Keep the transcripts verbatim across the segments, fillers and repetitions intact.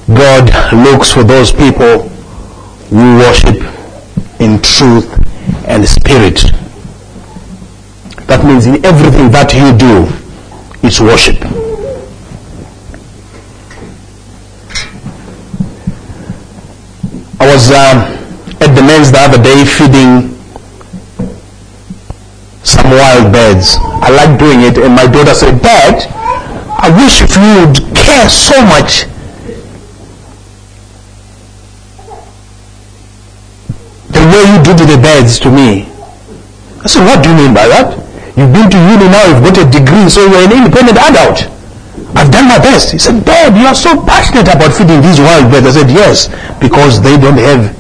God looks for those people who worship in truth and spirit. That means in everything that you do, it's worship. I was uh, at the men's the other day feeding some wild birds. I like doing it, and my daughter said, "Dad, I wish if you would care so much the way you do to the birds to me." I said, "What do you mean by that? You've been to uni now, you've got a degree, so you're an independent adult. I've done my best." He said, "Dad, you are so passionate about feeding these wild birds." I said, "Yes, because they don't have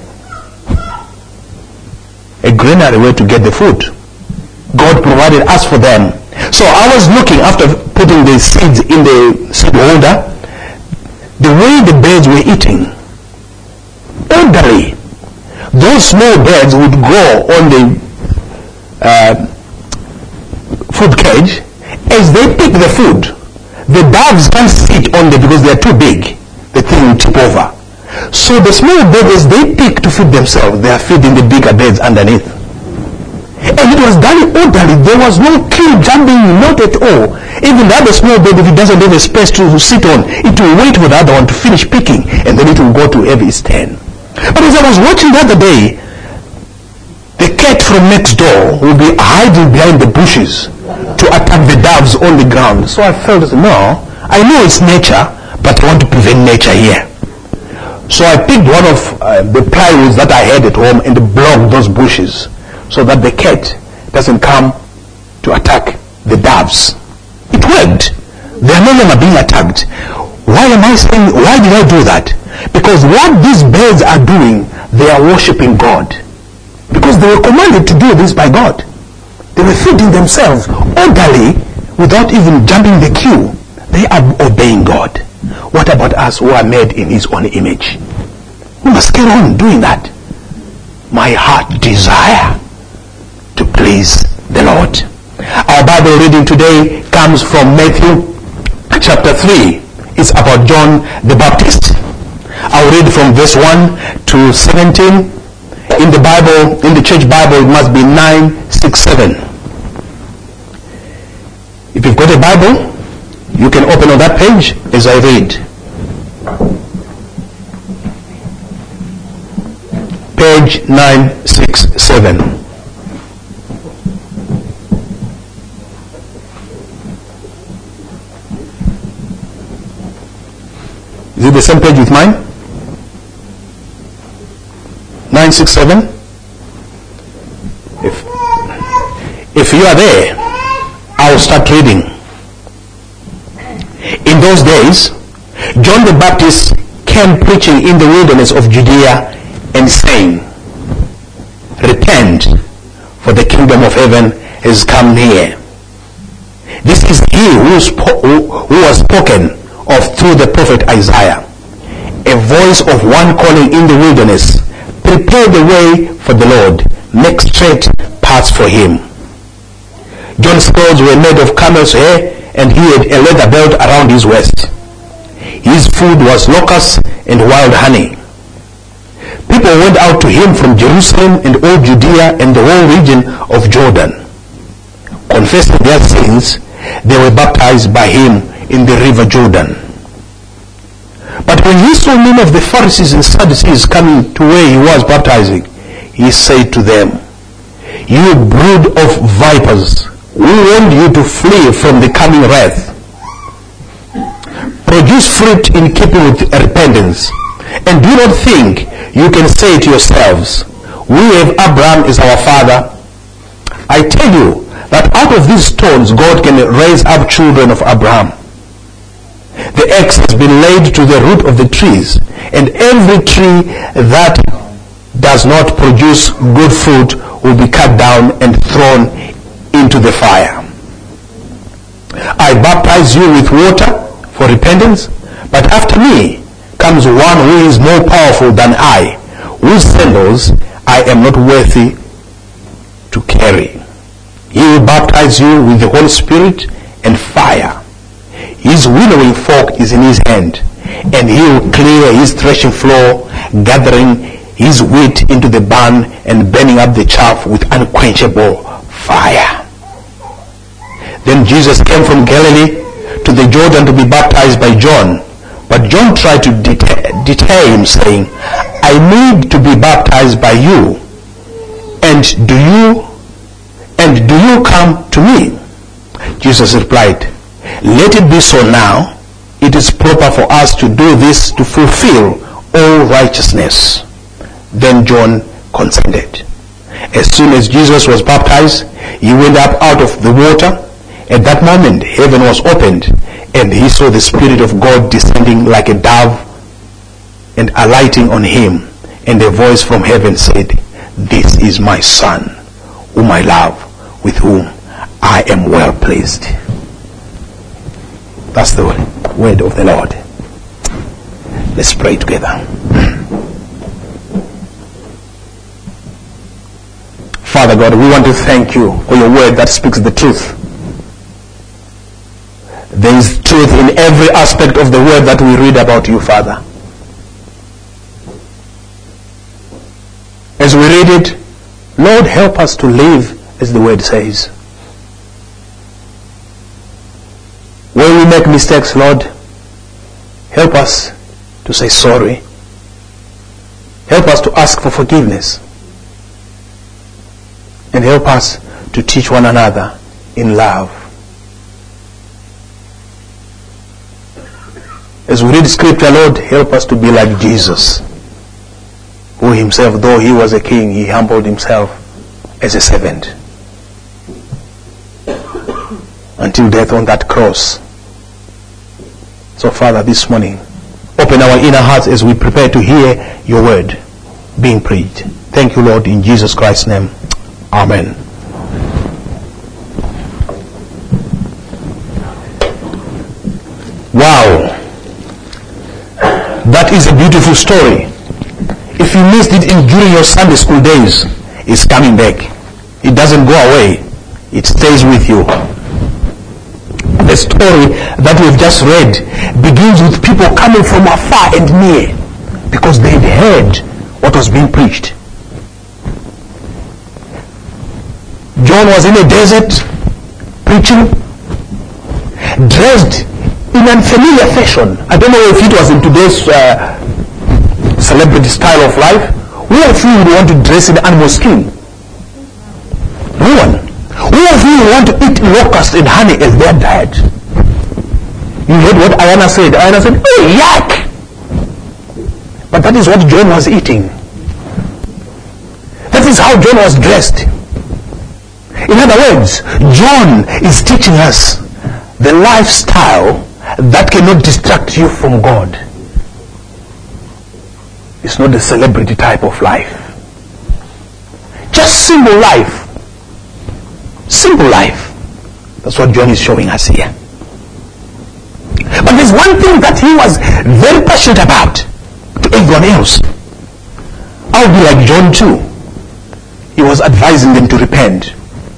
a greenery way to get the food. God provided us for them." So I was looking, after putting the seeds in the seed holder, the way the birds were eating. Orderly. Those small birds would grow on the uh, food cage. As they pick the food, the doves can't sit on them because they're too big. The thing will tip over. So the small birds, they pick to feed themselves. They are feeding the bigger birds underneath. And it was done orderly. There was no kill jumping, not at all. Even the other small bird, if it doesn't have a space to sit on, it will wait for the other one to finish picking, and then it will go to have its turn. But as I was watching the other day, the cat from next door will be hiding behind the bushes to attack the doves on the ground. So I felt, no, I know it's nature, but I want to prevent nature here. So I picked one of uh, the plywoods that I had at home and blocked those bushes so that the cat doesn't come to attack the doves. It worked. They are no longer being attacked. Why am I saying, why did I do that? Because what these birds are doing, they are worshiping God. Because they were commanded to do this by God. They were feeding themselves orderly without even jumping the queue. They are obeying God. What about us who are made in His own image? We must carry on doing that. My heart desire to please the Lord. Our Bible reading today comes from Matthew chapter three. It's about John the Baptist. I'll read from verse one to seventeen. In the Bible, in the church Bible, it must be nine, six, seven. If you've got a Bible, you can open on that page as I read. Page nine six seven. Is it the same page with mine? nine six seven. If, if you are there, I will start reading. In those days, John the Baptist came preaching in the wilderness of Judea and saying, "Repent, for the kingdom of heaven has come near." This is he who, spo- who, who was spoken of through the prophet Isaiah. A voice of one calling in the wilderness, "Prepare the way for the Lord, make straight paths for him." John's clothes were made of camel's hair, and he had a leather belt around his waist. His food was locusts and wild honey. People went out to him from Jerusalem and all Judea and the whole region of Jordan. Confessing their sins, they were baptized by him in the river Jordan. But when he saw many of the Pharisees and Sadducees coming to where he was baptizing, he said to them, "You brood of vipers, who warned you to flee from the coming wrath? Produce fruit in keeping with repentance, and do not think you can say to yourselves, 'We have Abraham as our father.' I tell you that out of these stones God can raise up children of Abraham. The axe has been laid to the root of the trees, and every tree that does not produce good fruit will be cut down and thrown into the fire. I baptize you with water for repentance, but after me comes one who is more powerful than I, whose sandals I am not worthy to carry. He will baptize you with the Holy Spirit and fire. His winnowing fork is in his hand, and he will clear his threshing floor, gathering his wheat into the barn and burning up the chaff with unquenchable fire. Then Jesus came from Galilee to the Jordan to be baptized by John. But John tried to deter, deter him, saying, I need to be baptized by you, and do you and do you come to me? Jesus replied, let it be so now. It is proper for us to do this to fulfill all righteousness. Then John consented. As soon as Jesus was baptized, he went up out of the water. At that moment, heaven was opened, and he saw the Spirit of God descending like a dove and alighting on him. And a voice from heaven said, this is my Son, whom I love, with whom I am well pleased. That's the word of the Lord. Let's pray together. Father God, we want to thank you for your word that speaks the truth. There is truth in every aspect of the word that we read about you, Father. As we read it, Lord, help us to live as the word says. When we make mistakes, Lord, help us to say sorry. Help us to ask for forgiveness. And help us to teach one another in love. As we read scripture, Lord, help us to be like Jesus, who himself, though he was a king, he humbled himself as a servant until death on that cross. So Father, this morning, open our inner hearts as we prepare to hear your word being preached. Thank you, Lord, in Jesus Christ's name. Amen. Wow. That is a beautiful story. If you missed it in during your Sunday school days, it's coming back. It doesn't go away. It stays with you. The story that we've just read begins with people coming from afar and near because they'd heard what was being preached. John was in a desert preaching, dressed in unfamiliar fashion. I don't know if it was in today's uh, celebrity style of life. Who of you would want to dress in animal skin? No one. Who of you would want to eat locust and honey as their diet? You heard what Ayana said. Ayana said, oh, yuck! But that is what John was eating. That is how John was dressed. In other words, John is teaching us the lifestyle that cannot distract you from God. It's not the celebrity type of life. Just simple life. Simple life. That's what John is showing us here. But there's one thing that he was very passionate about to everyone else. I'll be like John too. He was advising them to repent.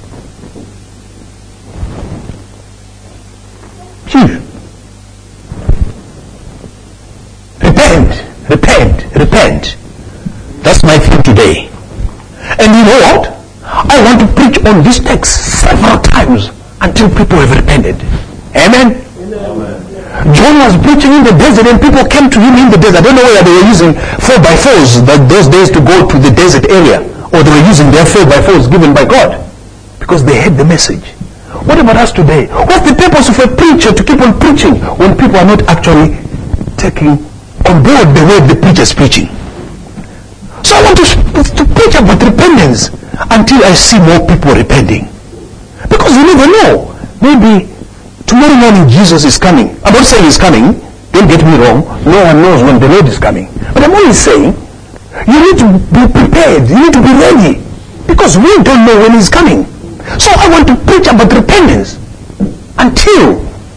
Hmm. Repent, repent, repent. That's my theme today. And you know what? I want to preach on this text several times until people have repented. Amen? Amen. John was preaching in the desert and people came to him in the desert. I don't know whether they were using four by fours that those days to go to the desert area, or they were using their four by fours given by God because they heard the message. What about us today? What's the purpose of a preacher to keep on preaching when people are not actually taking on board the word the preacher is preaching? So I want to, to preach about repentance until I see more people repenting. Because you never know. Maybe tomorrow morning Jesus is coming. I'm not saying he's coming. Don't get me wrong. No one knows when the Lord is coming. But I'm only saying you need to be prepared. You need to be ready. Because we don't know when he's coming. So I want to preach about repentance until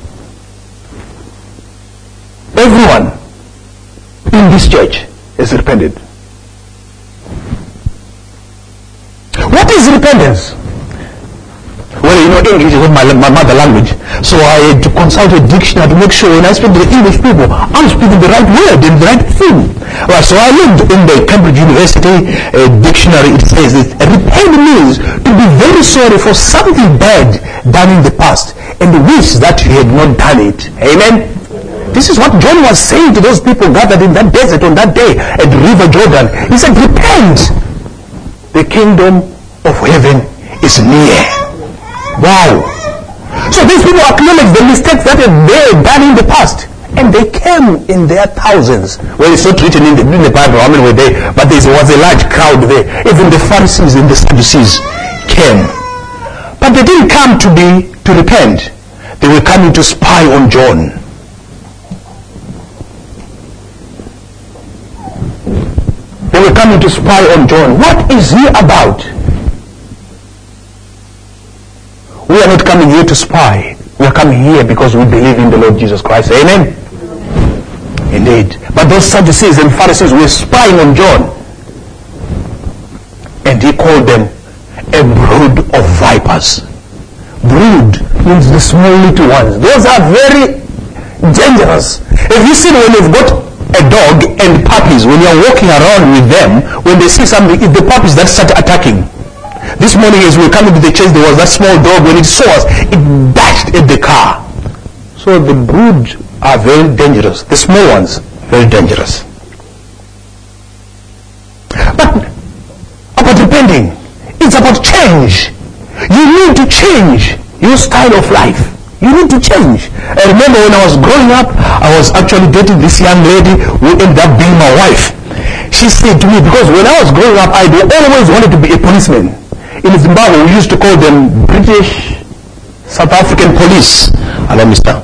everyone in this church is repented. What is repentance? Well, you know, English is not my, my mother language. So I had to consult a dictionary to make sure when I speak to the English people, I'm speaking the right word and the right thing. Right, so I looked in the Cambridge University uh, dictionary. It says that repent means to be very sorry for something bad done in the past and wish that you had not done it. Amen? This is what John was saying to those people gathered in that desert on that day at River Jordan. He said, repent. The kingdom of heaven is near. Wow. So these people acknowledge the mistakes that they had done in the past. And they came in their thousands. Well, it's not written in the, in the Bible how many were there, but there was a large crowd there. Even the Pharisees and the Sadducees came. But they didn't come to be to repent. They were coming to spy on John. They were coming to spy on John. What is he about? We are not coming here to spy. We are coming here because we believe in the Lord Jesus Christ. Amen? Indeed. But those Sadducees and Pharisees were spying on John. And he called them a brood of vipers. Brood means the small little ones. Those are very dangerous. Have you seen when you've got a dog and puppies, when you're walking around with them, when they see something, it's the puppies that start attacking. This morning as we were coming to the church, there was that small dog. When it saw us, it dashed at the car. So the brood are very dangerous. The small ones, very dangerous. But about repenting, it's about change. You need to change your style of life. You need to change. I remember when I was growing up, I was actually dating this young lady who ended up being my wife. She said to me, because when I was growing up, I always wanted to be a policeman. In Zimbabwe, we used to call them British South African police. Hello, mister.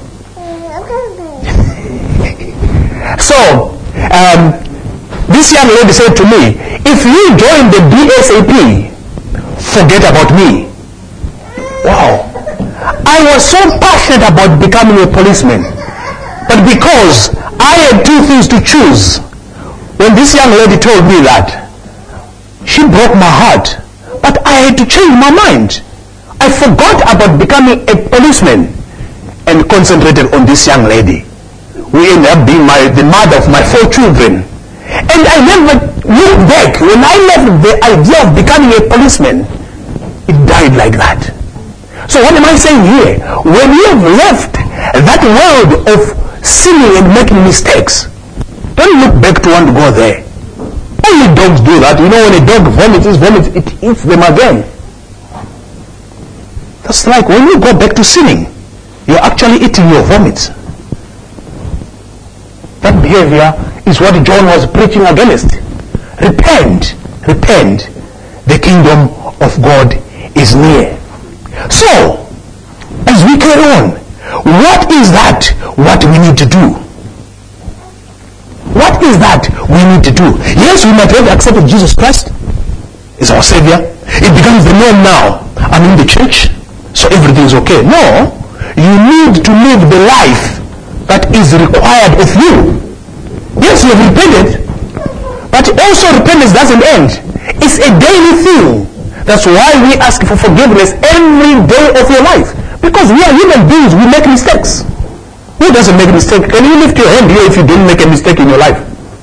So, um, this young lady said to me, if you join the B S A P, forget about me. Wow. I was so passionate about becoming a policeman. But because I had two things to choose, when this young lady told me that, she broke my heart. But I had to change my mind. I forgot about becoming a policeman and concentrated on this young lady. We ended up being my, the mother of my four children. And I never looked back. When I left the idea of becoming a policeman, it died like that. So what am I saying here? When you have left that world of sinning and making mistakes, don't look back to want to go there. Only dogs do that. You know, when a dog vomits, vomits, it eats them again. That's like when you go back to sinning, you're actually eating your vomits. That behavior is what John was preaching against. Repent, repent. The kingdom of God is near. So, as we carry on, what is that what we need to do? What is that we need to do? Yes, we might have accepted Jesus Christ as our Savior. It becomes the norm now. I'm in the church, so everything's okay. No, you need to live the life that is required of you. Yes, you have repented, but also repentance doesn't end. It's a daily thing. That's why we ask for forgiveness every day of your life. Because we are human beings, we make mistakes. Who doesn't make a mistake? Can you lift your hand here if you didn't make a mistake in your life?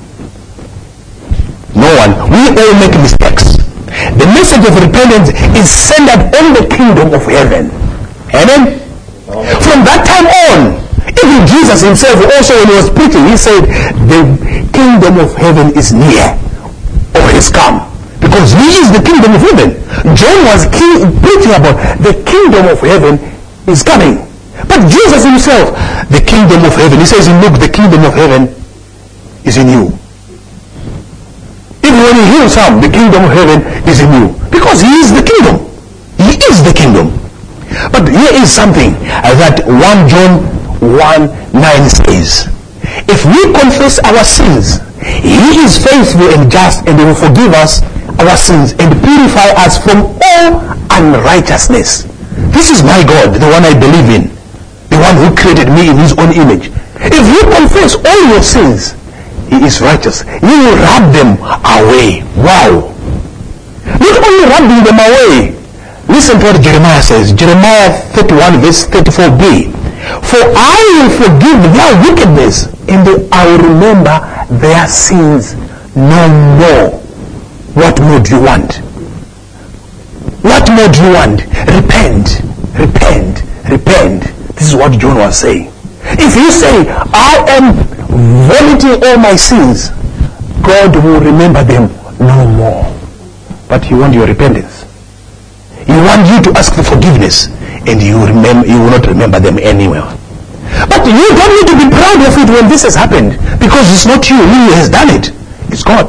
No one. We all make mistakes. The message of repentance is centered on the kingdom of heaven. Amen? From that time on, even Jesus himself also when he was preaching, he said, the kingdom of heaven is near or has come. Because he is the kingdom of heaven. John was preaching about the kingdom of heaven is coming. But Jesus himself, the kingdom of heaven, he says in Luke, the kingdom of heaven is in you. Even when he heals some, the kingdom of heaven is in you. Because he is the kingdom. He is the kingdom. But here is something that First John one nine says. If we confess our sins, he is faithful and just and he will forgive us our sins and purify us from all unrighteousness. This is my God, the one I believe in. The one who created me in his own image. If you confess all your sins, he is righteous. He will rub them away. Wow. Not only rubbing them away, Listen to what Jeremiah says. Jeremiah thirty-one verse thirty-four b. For I will forgive their wickedness, and I will remember their sins no more. What more do you want? What more do you want? Repent, repent, repent. This is what John was saying. If you say, I am vomiting all my sins, God will remember them no more. But you want your repentance. He wants you to ask for forgiveness, and you remember, you will not remember them anywhere. But you don't need to be proud of it when this has happened, because it's not you who has done it. It's God.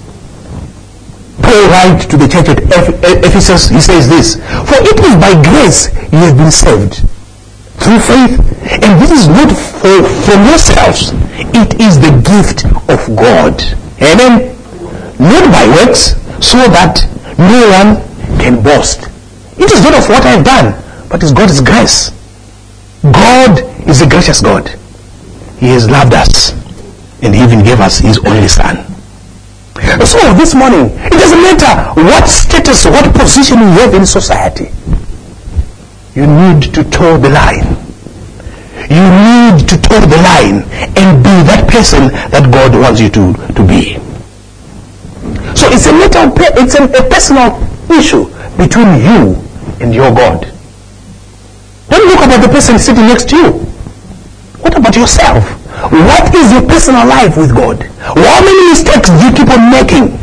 Paul writes to the church at Ephesus, he says this, for it is by grace you have been saved, through faith, and this is not for, from yourselves. It is the gift of God. Amen. Not by works, so that no one can boast. It is not of what I have done, but it's God's grace. God is a gracious God. He has loved us, and He even gave us His only Son. So this morning, it doesn't matter what status, what position you have in society. You need to toe the line. You need to toe the line and be that person that God wants you to, to be. So it's a matter of, it's a, a personal issue between you and your God. Don't look about the person sitting next to you. What about yourself? What is your personal life with God? How many mistakes do you keep on making?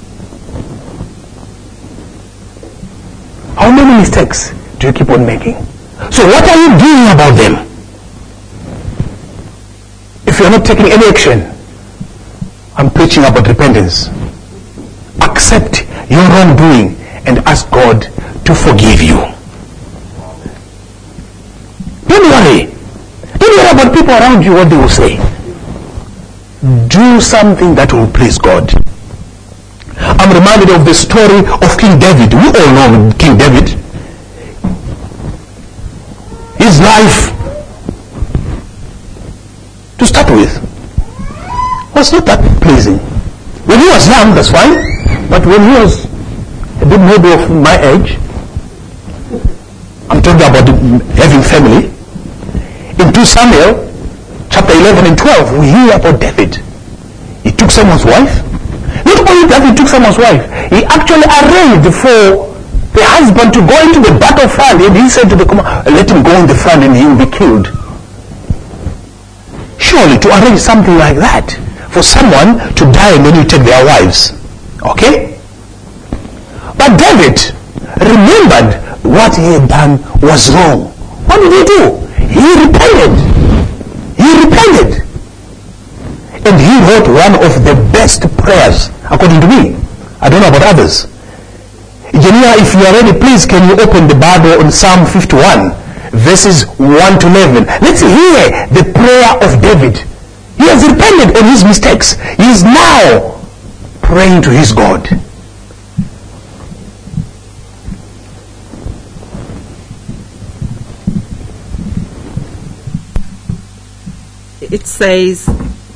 How many mistakes do you keep on making? So what are you doing about them? If you're not taking any action, I'm preaching about repentance. Accept your wrongdoing and ask God to forgive you. Don't worry. Don't worry about people around you, what they will say. Do something that will please God. I'm reminded of the story of King David. We all know King David. His life, to start with, was not that pleasing. When he was young, that's fine. But when he was a bit maybe of my age, I'm talking about having family. In Second Samuel, chapter eleven and twelve, we hear about David. He took someone's wife. Not only that he took someone's wife, he actually arranged for the husband to go into the battlefront, and he said to the commander, let him go in the front and he will be killed. Surely to arrange something like that for someone to die and then you take their wives. Okay? But David remembered what he had done was wrong. What did he do? He repented. He repented. And he wrote one of the best prayers, according to me. I don't know about others. Engineer, if you are ready, please can you open the Bible on Psalm fifty-one, verses one to eleven. Let's hear the prayer of David. He has repented of his mistakes. He is now praying to his God. It says,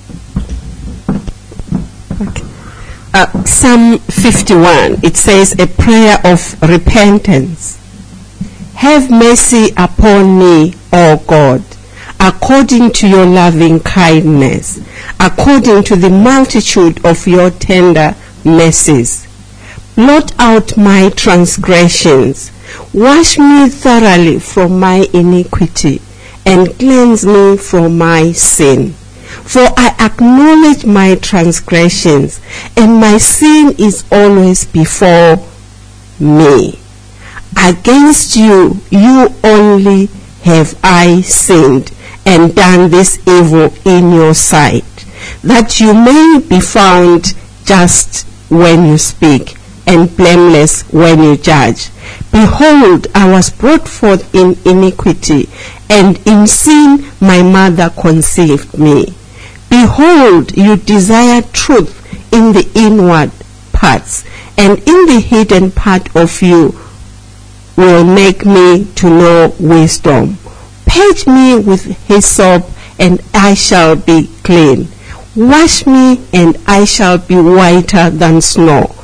okay. uh, Psalm fifty-one, it says, a prayer of repentance. Have mercy upon me, O God, according to your loving kindness, according to the multitude of your tender mercies. Blot out my transgressions. Wash me thoroughly from my iniquity, and cleanse me from my sin. For I acknowledge my transgressions, and my sin is always before me. Against you, you only have I sinned, and done this evil in your sight, that you may be found just when you speak, and blameless when you judge. Behold, I was brought forth in iniquity, and in sin my mother conceived me. Behold, you desire truth in the inward parts, and in the hidden part of you will make me to know wisdom. Purge me with hyssop, and I shall be clean. Wash me, and I shall be whiter than snow.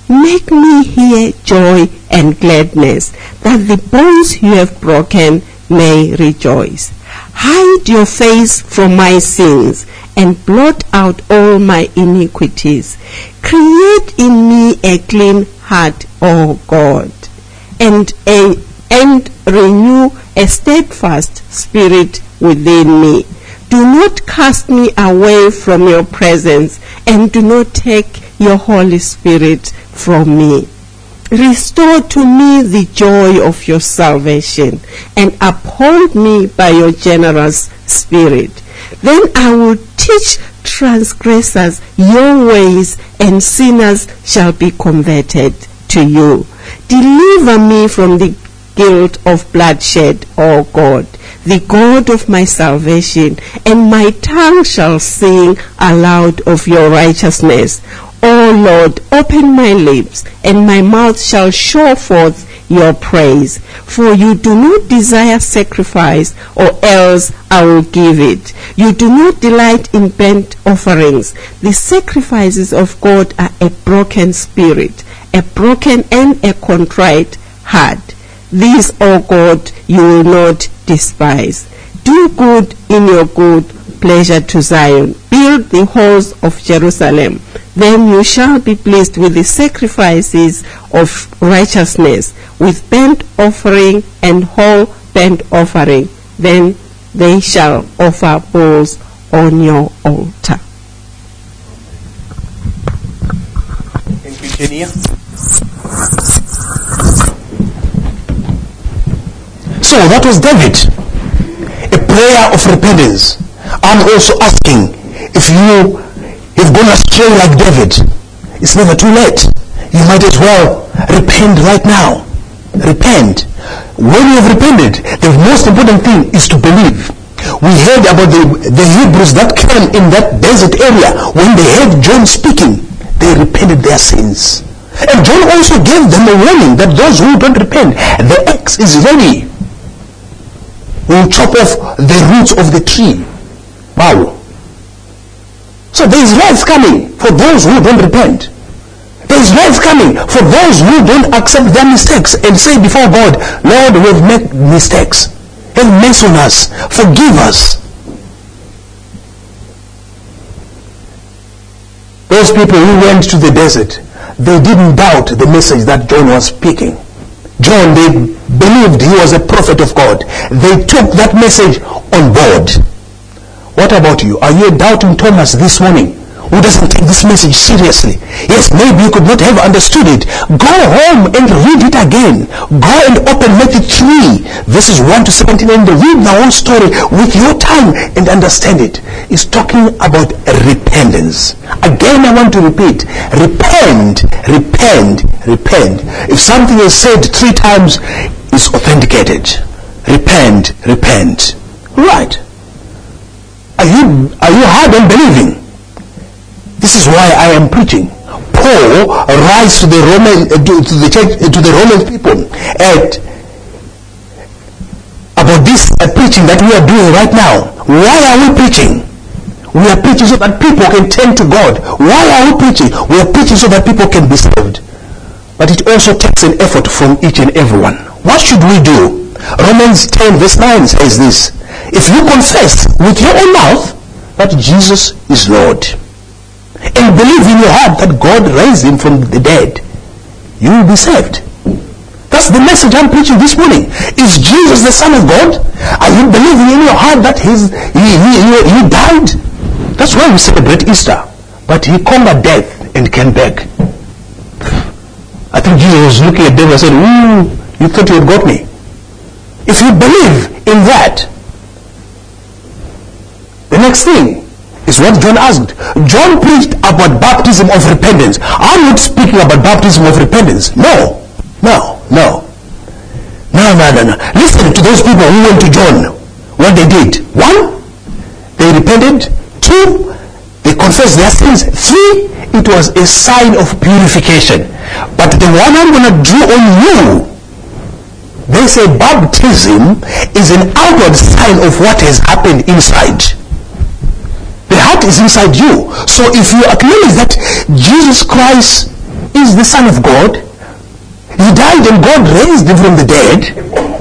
Make me hear joy and gladness, that the bones you have broken may rejoice. Hide your face from my sins and blot out all my iniquities. Create in me a clean heart, O God, and a, and renew a steadfast spirit within me. Do not cast me away from your presence, and do not take your Holy Spirit from me. Restore to me the joy of your salvation, and uphold me by your generous spirit. Then I will teach transgressors your ways, and sinners shall be converted to you. Deliver me from the guilt of bloodshed, O God, the God of my salvation, and my tongue shall sing aloud of your righteousness. O Lord, open my lips, and my mouth shall show forth your praise. For you do not desire sacrifice, or else I will give it. You do not delight in burnt offerings. The sacrifices of God are a broken spirit, a broken and a contrite heart. These, O God, you will not despise. Do good in your good pleasure to Zion. Build the halls of Jerusalem. Then you shall be pleased with the sacrifices of righteousness, with burnt offering and whole burnt offering. Then they shall offer bulls on your altar. Thank you, Kenya. So that was David, a prayer of repentance. I'm also asking, if you have gone astray like David, it's never too late. You might as well repent right now. Repent. When you have repented, the most important thing is to believe. We heard about the, the Hebrews that came in that desert area. When they heard John speaking, they repented their sins. And John also gave them a warning that those who don't repent, the axe is ready. We'll chop off the roots of the tree. Wow. So there is wrath coming for those who don't repent. There is wrath coming for those who don't accept their mistakes and say before God, Lord, we've made mistakes. Have mercy on us. Forgive us. Those people who went to the desert, they didn't doubt the message that John was speaking. John, they believed he was a prophet of God. They took that message on board. What about you? Are you a doubting Thomas this morning who doesn't take this message seriously? Yes, maybe you could not have understood it. Go home and read it again. Go and open Matthew three, verses one to seventeen, and read the whole story with your time and understand it. It's talking about repentance. Again, I want to repeat. Repent, repent, repent. If something is said three times, it's authenticated. Repent, repent. Right. Are you, are you hard on believing? This is why I am preaching. Paul writes to the Roman, uh, to, to the church, uh, to the Roman people at, about this uh, preaching that we are doing right now. Why are we preaching? We are preaching so that people can turn to God. Why are we preaching? We are preaching so that people can be saved. But it also takes an effort from each and everyone. What should we do? Romans ten verse nine says this: if you confess with your own mouth that Jesus is Lord, and believe in your heart that God raised him from the dead, you will be saved. That's the message I'm preaching this morning. Is Jesus the Son of God? Are you believing in your heart that he's, he, he, he, he died? That's why we celebrate Easter. But he conquered death and came back. I think Jesus was looking at them and said, ooh, you thought you had got me. If you believe in that, the next thing is what John asked. John preached about baptism of repentance. I'm not speaking about baptism of repentance. No, no, no. No, no, no, no. Listen to those people who went to John. What they did. One, they repented. Two, they confessed their sins. Three, it was a sign of purification. But the one I'm going to draw on you, they say baptism is an outward sign of what has happened inside. The heart is inside you. So if you acknowledge that Jesus Christ is the Son of God. He died and God raised him from the dead.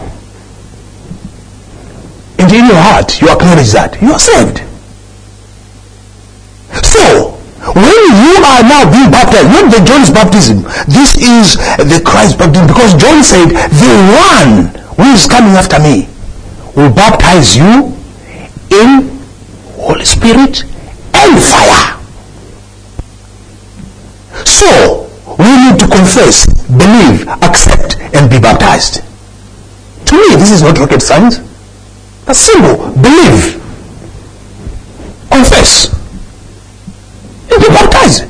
And in your heart, you acknowledge that. You are saved. So, when you are now being baptized, not the John's baptism, this is the Christ baptism, because John said, the one who is coming after me will baptize you in Holy Spirit and fire. So, we need to confess, believe, accept, and be baptized. To me, this is not rocket science. That's simple. Believe, confess, and be baptized.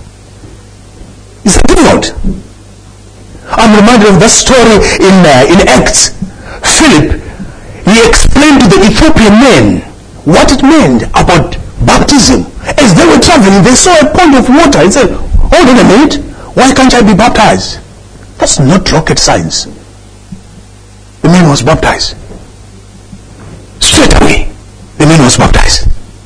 Is that difficult? I'm reminded of that story in uh, in Acts. Philip, he explained to the Ethiopian men what it meant about baptism. As they were traveling, they saw a pond of water. He said, hold on a minute, why can't I be baptized? That's not rocket science. The man was baptized. Straight away, the man was baptized.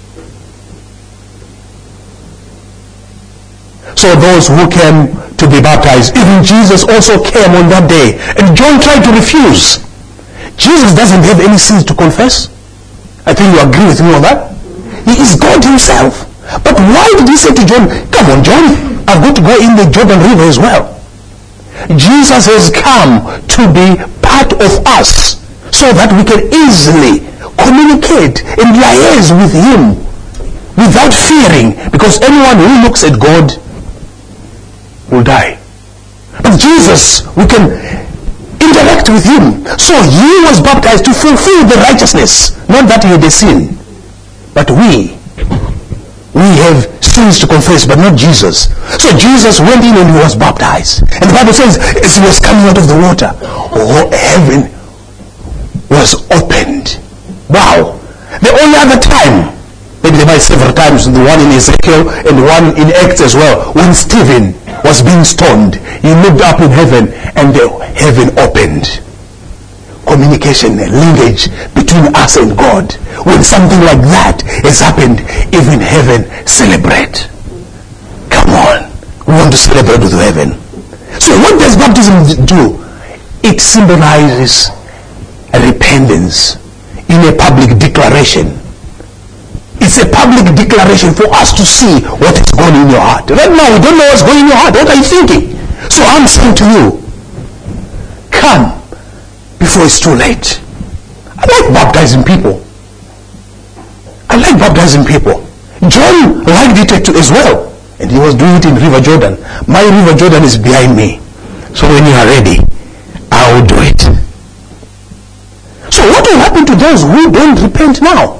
So those who came to be baptized, even Jesus also came on that day. And John tried to refuse. Jesus doesn't have any sins to confess. I think you agree with me on that. He is God himself. But why did he say to John, come on John, I've got to go in the Jordan River as well. Jesus has come to be part of us so that we can easily communicate and liaise with him without fearing, because anyone who looks at God will die. But Jesus, we can interact with him. So he was baptized to fulfill the righteousness, not that he had a sin, but we we have sins to confess, but not Jesus. So Jesus went in and he was baptized, and the Bible says as he was coming out of the water, oh, heaven was opened. Wow. The only other time, maybe there might several times, the one in Ezekiel and the one in Acts as well, when Stephen was being stoned, he looked up in heaven and the heaven opened. Communication, linkage between us and God. When something like that has happened, even heaven celebrate. Come on, we want to celebrate with heaven. So what does baptism do? It symbolizes repentance in a public declaration. It's a public declaration for us to see what is going in your heart. Right now, we don't know what's going in your heart. What are you thinking? So I'm saying to you, come before it's too late. I like baptizing people. I like baptizing people. John liked it as well. And he was doing it in River Jordan. My River Jordan is behind me. So when you are ready, I will do it. So what will happen to those who don't repent now?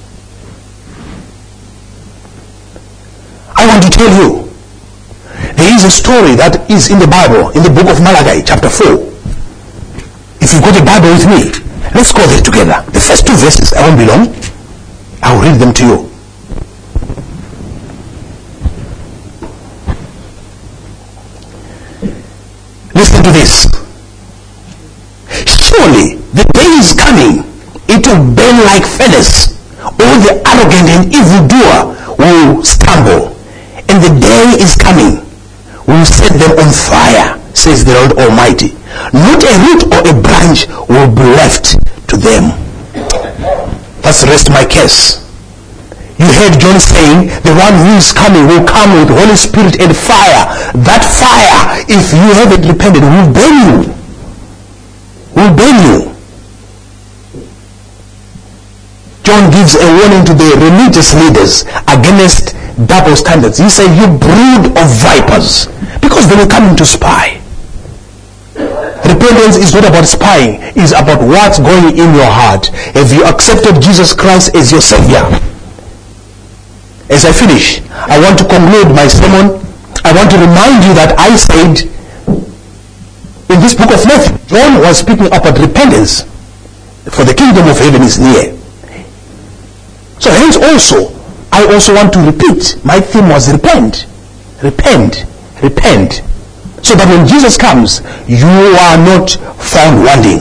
I want to tell you, there is a story that is in the Bible, in the book of Malachi, chapter four. If you've got a Bible with me, let's go there together. The first two verses, I won't be long. I'll read them to you. Listen to this. Surely the day is coming, it will burn like furnace. All the arrogant and evildoer will stumble. And the day is coming, we will set them on fire, says the Lord Almighty. Not a root or a branch will be left to them. Let's rest my case. You heard John saying, the one who is coming will come with Holy Spirit and fire. That fire, if you haven't repented, will burn you. Will burn you. John gives a warning to the religious leaders against double standards. He said, you brood of vipers, because they will come in to spy. Repentance is not about spying, it's about what's going in your heart. Have you accepted Jesus Christ as your Savior? As I finish, I want to conclude my sermon. I want to remind you that I said in this book of Matthew, John was speaking about repentance, for the kingdom of heaven is near. So hence also, I also want to repeat, my theme was repent, repent, repent. So that when Jesus comes, you are not found wanting.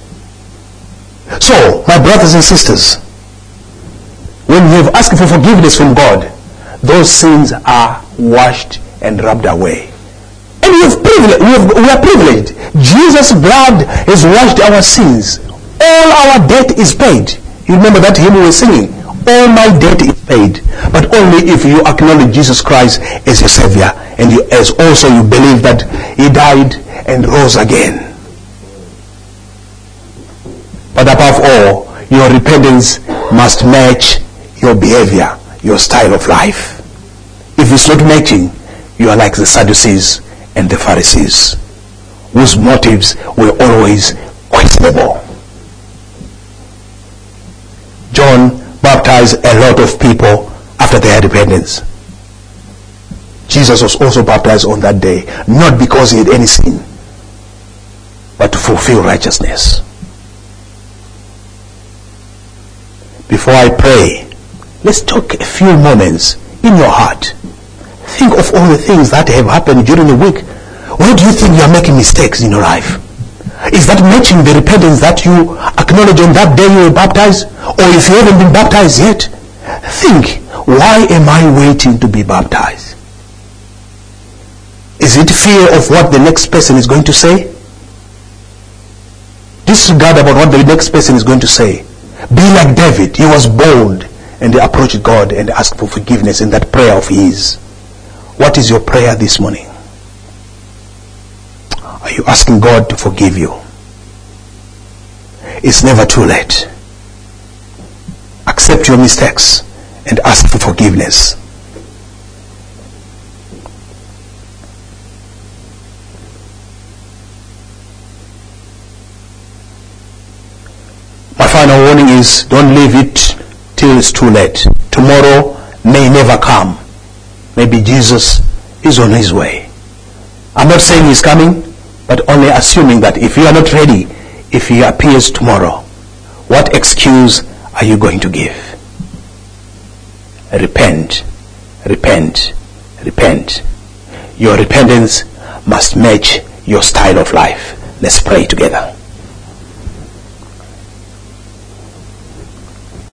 So, my brothers and sisters, when you have asked for forgiveness from God, those sins are washed and rubbed away. And we, have privilege, we, have, we are privileged. Jesus' blood has washed our sins. All our debt is paid. You remember that hymn we were singing? All my debt is paid. But only if you acknowledge Jesus Christ as your Savior, and you, as also you believe that He died and rose again. But above all, your repentance must match your behavior, your style of life. If it's not matching, you are like the Sadducees and the Pharisees, whose motives were always questionable. John baptized a lot of people after their repentance. Jesus was also baptized on that day, not because he had any sin, but to fulfill righteousness. Before I pray, let's take a few moments in your heart. Think of all the things that have happened during the week. Where do you think you are making mistakes in your life? Is that matching the repentance that you acknowledge on that day you were baptized? Or if you haven't been baptized yet, think, why am I waiting to be baptized? Is it fear of what the next person is going to say? Disregard about what the next person is going to say. Be like David. He was bold and he approached God and asked for forgiveness in that prayer of his. What is your prayer this morning? Are you asking God to forgive you? It's never too late. Accept your mistakes and ask for forgiveness. My final warning is, don't leave it till it's too late. Tomorrow may never come. Maybe Jesus is on his way. I'm not saying he's coming, but only assuming that if you are not ready, if he appears tomorrow, what excuse are you going to give? Repent, repent, repent. Your repentance must match your style of life. Let's pray together.